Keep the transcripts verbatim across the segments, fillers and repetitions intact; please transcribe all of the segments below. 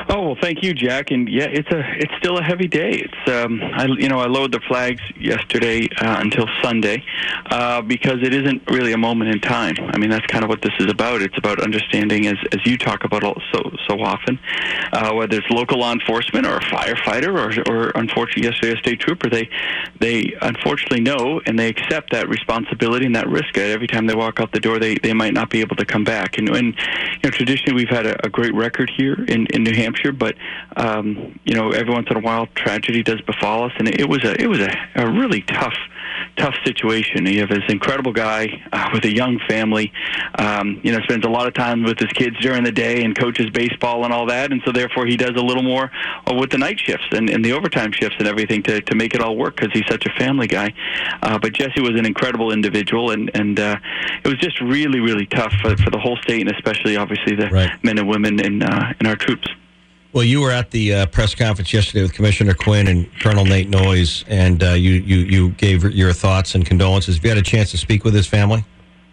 Oh, well, thank you, Jack. And yeah, it's a it's still a heavy day. It's um, I you know I lowered the flags yesterday uh, until Sunday uh, because it isn't really a moment in time. I mean, that's kind of what this is about. It's about understanding, as as you talk about all, so so often, uh, whether it's local law enforcement or a firefighter or or unfortunately yesterday a state trooper. They they unfortunately know and they accept that responsibility and that risk. Every time they walk out the door, they they might not be able to come back. And and you know traditionally we've had a, a great record here in in New Hampshire, but um, you know, every once in a while, tragedy does befall us, and it was a it was a, a really tough, tough situation. You have this incredible guy uh, with a young family, um, you know, spends a lot of time with his kids during the day and coaches baseball and all that, and so therefore he does a little more uh, with the night shifts and, and the overtime shifts and everything to, to make it all work because he's such a family guy. Uh, but Jesse was an incredible individual, and and uh, it was just really, really tough for, for the whole state, and especially obviously the right. men and women in uh, in our troops. Well, you were at the uh, press conference yesterday with Commissioner Quinn and Colonel Nate Noyes, and uh, you, you, you gave your thoughts and condolences. Have you had a chance to speak with his family?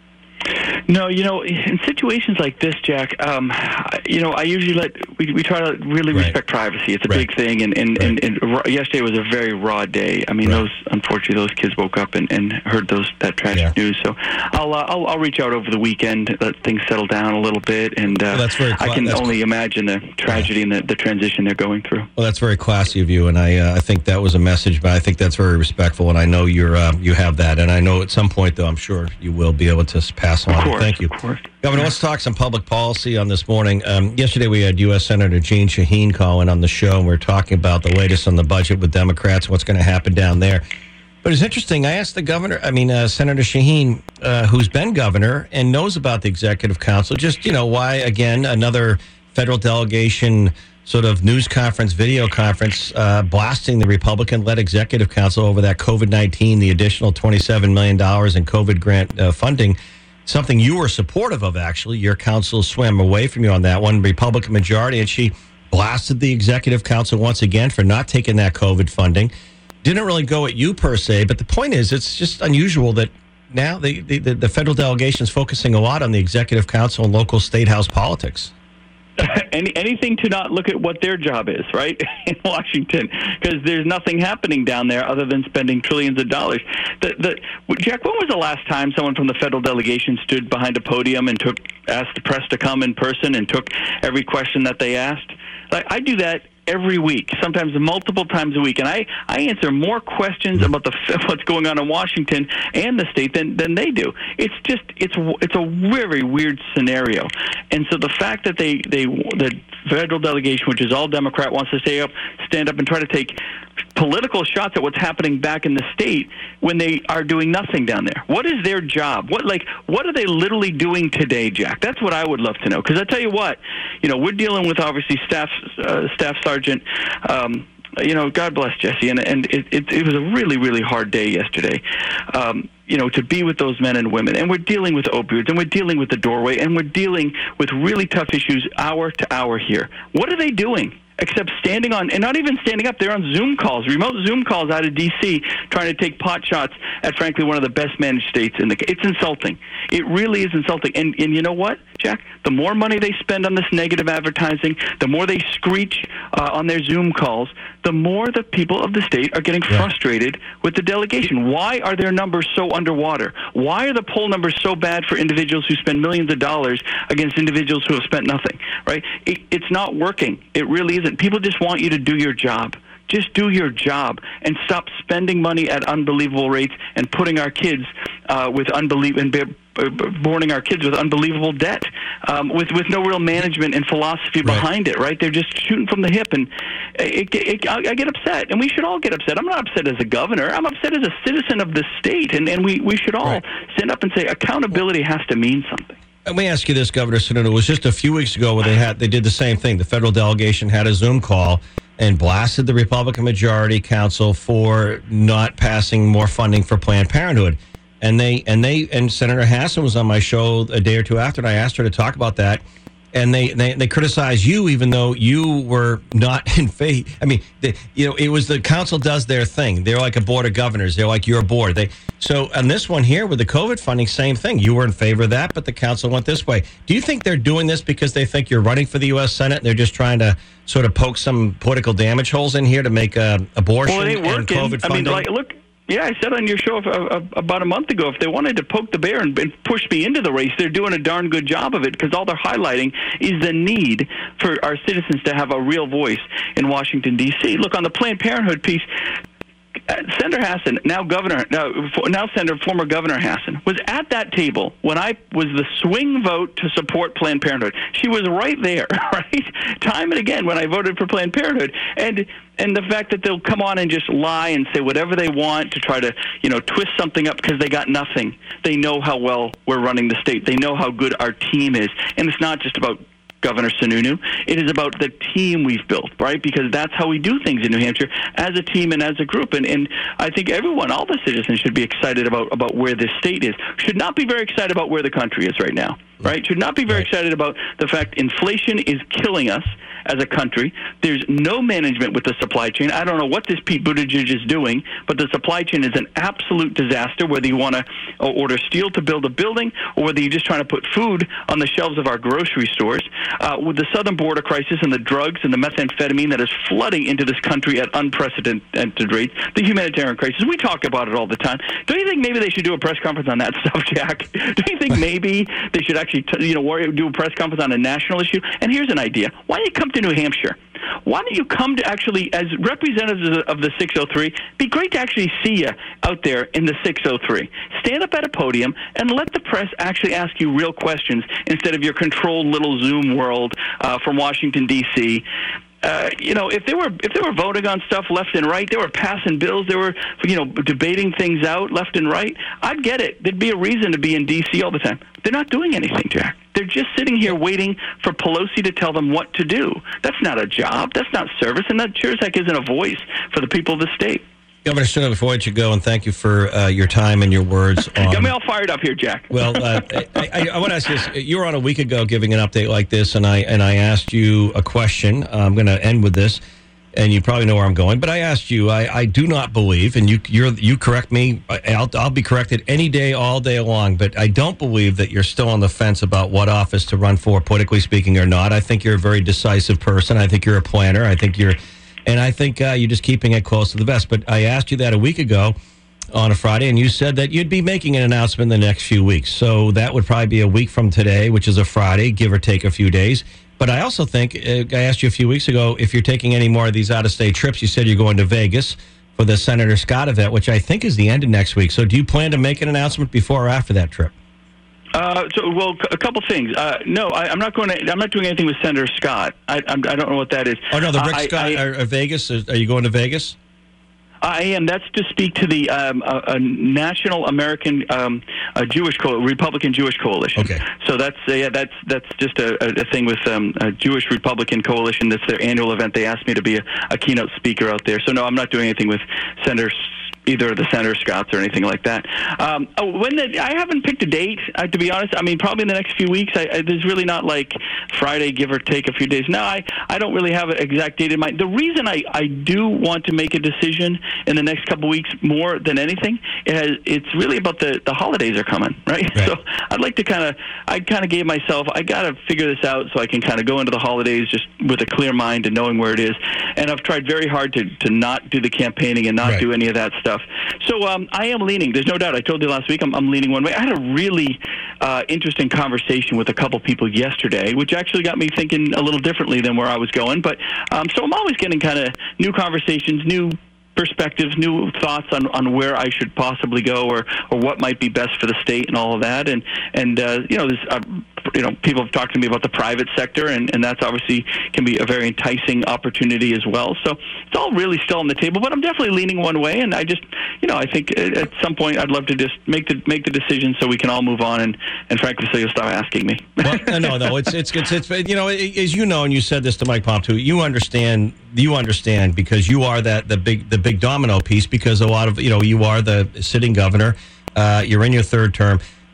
No, you know, in situations like this, Jack, um, you know, I usually let, we, we try to really right. respect privacy. It's a right. big thing, and, and, right. and, and yesterday was a very raw day. I mean, right. those, unfortunately, those kids woke up and, and heard those that tragic yeah. news. So I'll, uh, I'll I'll reach out over the weekend, let things settle down a little bit, and uh, well, that's very cla- I can that's only cl- imagine the tragedy yeah. and the, the transition they're going through. Well, that's very classy of you, and I uh, I think that was a message, but I think that's very respectful, and I know you're uh, you have that, and I know at some point, though, I'm sure you will be able to pass on. Of course. Thank you. Of course. Governor, let's talk some public policy on this morning. Um, yesterday we had U S Senator Jeanne Shaheen call in on the show, and we we're talking about the latest on the budget with Democrats, what's going to happen down there. But it's interesting. I asked the governor, I mean, uh, Senator Shaheen, uh, who's been governor and knows about the Executive Council, just, you know, why, again, another federal delegation sort of news conference, video conference, uh, blasting the Republican-led Executive Council over that COVID nineteen, the additional twenty-seven million dollars in COVID grant uh, funding. Something you were supportive of, actually. Your council swam away from you on that one, Republican majority, and she blasted the Executive Council once again for not taking that COVID funding. Didn't really go at you, per se, but the point is, it's just unusual that now the, the, the federal delegation is focusing a lot on the Executive Council and local state house politics. Any, anything to not look at what their job is, right, in Washington, because there's nothing happening down there other than spending trillions of dollars. The, the, Jack, when was the last time someone from the federal delegation stood behind a podium and took asked the press to come in person and took every question that they asked? Like, I do that every week, sometimes multiple times a week, and I, I answer more questions about the what's going on in Washington and the state than, than they do. It's just it's it's a very weird scenario, and so the fact that they they the federal delegation, which is all Democrat, wants to stay up, stand up, and try to take political shots at what's happening back in the state when they are doing nothing down there. What is their job? What like what are they literally doing today, Jack? That's what I would love to know. Because I tell you what, you know, we're dealing with obviously staff uh, staff sergeant. Um, you know, God bless Jesse, and and it, it it was a really really hard day yesterday. Um, you know, to be with those men and women, and we're dealing with opioids, and we're dealing with the doorway, and we're dealing with really tough issues hour to hour here. What are they doing? Except standing on, and not even standing up, they're on Zoom calls, remote Zoom calls out of D C, trying to take pot shots at, frankly, one of the best managed states in the. It's insulting. It really is insulting. And and you know what, Jack? The more money they spend on this negative advertising, the more they screech uh, on their Zoom calls, the more the people of the state are getting yeah. frustrated with the delegation. Why are their numbers so underwater? Why are the poll numbers so bad for individuals who spend millions of dollars against individuals who have spent nothing? Right? It, it's not working. It really isn't. People just want you to do your job. Just do your job and stop spending money at unbelievable rates and putting our kids uh, with unbelievable and boarding our kids with unbelievable debt, um, with with no real management and philosophy behind right. it. Right? They're just shooting from the hip, and it, it, it, I get upset, and we should all get upset. I'm not upset as a governor. I'm upset as a citizen of the state, and and we we should all right. stand up and say accountability has to mean something. Let me ask you this, Governor Sununu. It was just a few weeks ago where they had they did the same thing. The federal delegation had a Zoom call and blasted the Republican majority council for not passing more funding for Planned Parenthood. And they and they and Senator Hassan was on my show a day or two after, and I asked her to talk about that. and they, they, they criticize you even though you were not in favor. I mean, they, you know, it was the council does their thing. They're like a board of governors. They're like your board. They So on this one here with the COVID funding, same thing. You were in favor of that, but the council went this way. Do you think they're doing this because they think you're running for the U S Senate and they're just trying to sort of poke some political damage holes in here to make uh, abortion well, and COVID funding? I mean, like, look. Yeah, I said on your show about a month ago, if they wanted to poke the bear and push me into the race, they're doing a darn good job of it, because all they're highlighting is the need for our citizens to have a real voice in Washington, D C Look, on the Planned Parenthood piece, Senator Hassan, now governor, now, now Senator, former Governor Hassan, was at that table when I was the swing vote to support Planned Parenthood. She was right there, right? Time and again when I voted for Planned Parenthood. And and the fact that they'll come on and just lie and say whatever they want to try to, you know, twist something up because they got nothing. They know how well we're running the state. They know how good our team is. And it's not just about Governor Sununu. It is about the team we've built, right? Because that's how we do things in New Hampshire, as a team and as a group. And, and I think everyone, all the citizens, should be excited about, about where this state is. Should not be very excited about where the country is right now, right? Should not be very excited about the fact inflation is killing us as a country. There's no management with the supply chain. I don't know what this Pete Buttigieg is doing, but the supply chain is an absolute disaster, whether you want to order steel to build a building or whether you're just trying to put food on the shelves of our grocery stores. Uh, with the southern border crisis and the drugs and the methamphetamine that is flooding into this country at unprecedented rates, the humanitarian crisis, we talk about it all the time. Don't you think maybe they should do a press conference on that stuff, Jack? Do you think maybe they should actually, you know, do a press conference on a national issue? And here's an idea. Why don't you come to New Hampshire? Why don't you come to actually, as representatives of the six oh three, it'd be great to actually see you out there in the six oh three. Stand up at a podium and let the press actually ask you real questions instead of your controlled little Zoom world uh, from Washington, D C Uh, you know, if they were if they were voting on stuff left and right, they were passing bills, they were, you know, debating things out left and right, I'd get it. There'd be a reason to be in D C all the time. They're not doing anything, Jack. They're just sitting here waiting for Pelosi to tell them what to do. That's not a job. That's not service, and that sure as heck isn't a voice for the people of the state. Governor Sununu, before I let you go, and thank you for uh, your time and your words. On, Got me all fired up here, Jack. Well, uh, I, I, I want to ask you this. You were on a week ago giving an update like this, and I and I asked you a question. I'm going to end with this, and you probably know where I'm going. But I asked you, I, I do not believe, and you you're, you correct me, I'll, I'll be corrected any day, all day long, but I don't believe that you're still on the fence about what office to run for, politically speaking or not. I think you're a very decisive person. I think you're a planner. I think you're... And I think uh, you're just keeping it close to the vest. But I asked you that a week ago on a Friday, and you said that you'd be making an announcement in the next few weeks. So that would probably be a week from today, which is a Friday, give or take a few days. But I also think, uh, I asked you a few weeks ago, if you're taking any more of these out-of-state trips. You said you're going to Vegas for the Senator Scott event, which I think is the end of next week. So do you plan to make an announcement before or after that trip? Uh, so, well, a couple things. Uh, no, I, I'm not going to. I'm not doing anything with Senator Scott. I, I'm, I don't know what that is. Oh no, the Rick uh, Scott, I, I, or, or Vegas. Are you going to Vegas? I am. That's to speak to the um, a, a National American um, a Jewish Co- Republican Jewish Coalition. Okay. So that's uh, yeah, that's that's just a, a thing with um, a Jewish Republican Coalition. That's their annual event. They asked me to be a, a keynote speaker out there. So no, I'm not doing anything with Senator. Either the Senator Scotts or anything like that. Um, oh, when the, I haven't picked a date, uh, to be honest. I mean, probably in the next few weeks. I, I, there's really not like Friday, give or take a few days. No, I, I don't really have an exact date in mind. The reason I, I do want to make a decision in the next couple of weeks more than anything, it has, it's really about the, the holidays are coming, right? right. So I'd like to kind of, I kind of gave myself, I got to figure this out so I can kind of go into the holidays just with a clear mind and knowing where it is. And I've tried very hard to, to not do the campaigning and not right. do any of that stuff. So um, I am leaning. There's no doubt. I told you last week I'm, I'm leaning one way. I had a really uh, interesting conversation with a couple people yesterday, which actually got me thinking a little differently than where I was going. But um, so I'm always getting kind of new conversations, new perspectives, new thoughts on, on where I should possibly go or, or what might be best for the state and all of that. And, and uh, you know, there's, uh, you know, people have talked to me about the private sector, and, and that's obviously can be a very enticing opportunity as well. So it's all really still on the table, but I'm definitely leaning one way. And I just, you know, I think at some point I'd love to just make the make the decision so we can all move on. And, and frankly, so you'll stop asking me. Well, no, no, it's, it's, it's, it's, you know, as you know, and you said this to Mike Pompeo, you understand, you understand because you are that, the big, the big domino piece because a lot of, you know, you are the sitting governor, uh, you're in your third term.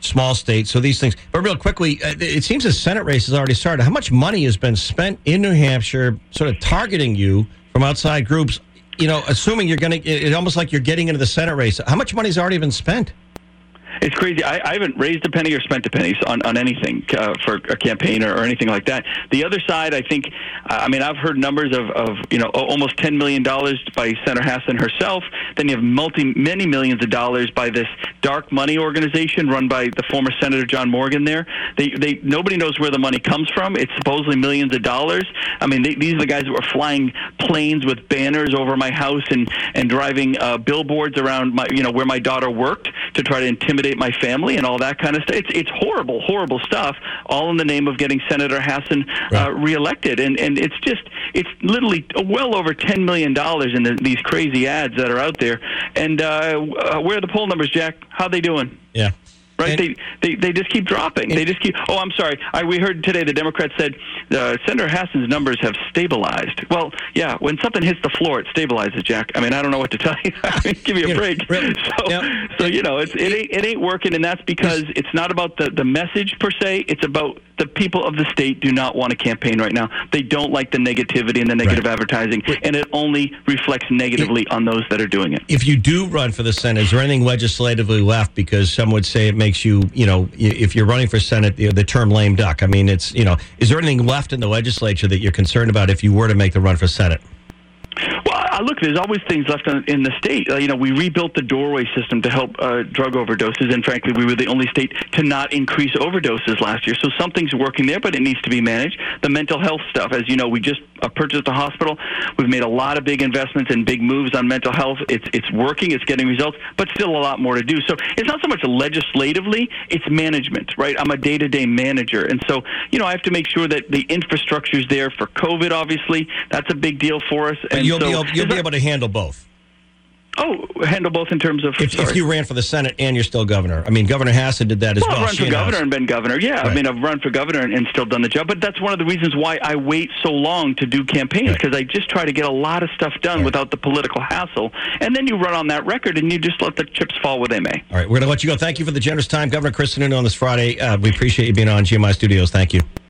small state, so these things. But real quickly, uh, it seems the Senate race has already started. How much money has been spent in New Hampshire sort of targeting you from outside groups, you know, assuming you're going to, it's almost like you're getting into the Senate race. How much money's already been spent? It's crazy. I, I haven't raised a penny or spent a penny on, on anything uh, for a campaign or, or anything like that. The other side, I think, I mean, I've heard numbers of, of you know, almost ten million dollars by Senator Hassan herself. Then you have multi, many millions of dollars by this dark money organization run by the former Senator John Morgan there. They, they, nobody knows where the money comes from. It's supposedly millions of dollars. I mean, they, these are the guys who are flying planes with banners over my house and, and driving uh, billboards around my, you know, where my daughter worked to try to intimidate my family and all that kind of stuff. It's, it's horrible, horrible stuff, all in the name of getting Senator Hassan uh, reelected. And, and it's just, it's literally well over ten million dollars in the, these crazy ads that are out there. And uh, uh, where are the poll numbers, Jack? How are they doing? Yeah. Right, And, they, they they just keep dropping. They just keep. Oh, I'm sorry. I, we heard today the Democrats said uh, Senator Hassan's numbers have stabilized. Well, yeah. When something hits the floor, it stabilizes, Jack. I mean, I don't know what to tell you. I mean, give me a break. Really? So, Yeah. so you know, it's, it ain't it ain't working, and that's because it's not about the the message per se. It's about the people of the state do not want a campaign right now. They don't like the negativity and the negative Right. advertising, and it only reflects negatively on those that are doing it. If you do run for the Senate, is there anything legislatively left? Because some would say it makes you, you know, if you're running for Senate, the, the term lame duck. I mean, it's, you know, is there anything left in the legislature that you're concerned about if you were to make the run for Senate? Well, uh, look, there's always things left in, in the state. Uh, you know, we rebuilt the doorway system to help uh, drug overdoses, and frankly, we were the only state to not increase overdoses last year. So something's working there, but it needs to be managed. The mental health stuff, as you know, we just uh, purchased a hospital. We've made a lot of big investments and big moves on mental health. It's it's working, it's getting results, but still a lot more to do. So it's not so much legislatively, it's management, right? I'm a day-to-day manager, and so, you know, I have to make sure that the infrastructure's there for COVID, obviously. That's a big deal for us. But and you'll, so, be, able, you'll be able to handle both. Oh, handle both in terms of... If, if you ran for the Senate and you're still governor. I mean, Governor Hassan did that as well. well. I've run She for governor announced. and been governor, yeah. Right. I mean, I've run for governor and, and still done the job. But that's one of the reasons why I wait so long to do campaigns, because Right. I just try to get a lot of stuff done Right. without the political hassle. And then you run on that record and you just let the chips fall where they may. All right, we're going to let you go. Thank you for the generous time. Governor Chris Sununu on this Friday. Uh, we appreciate you being on G M I Studios. Thank you.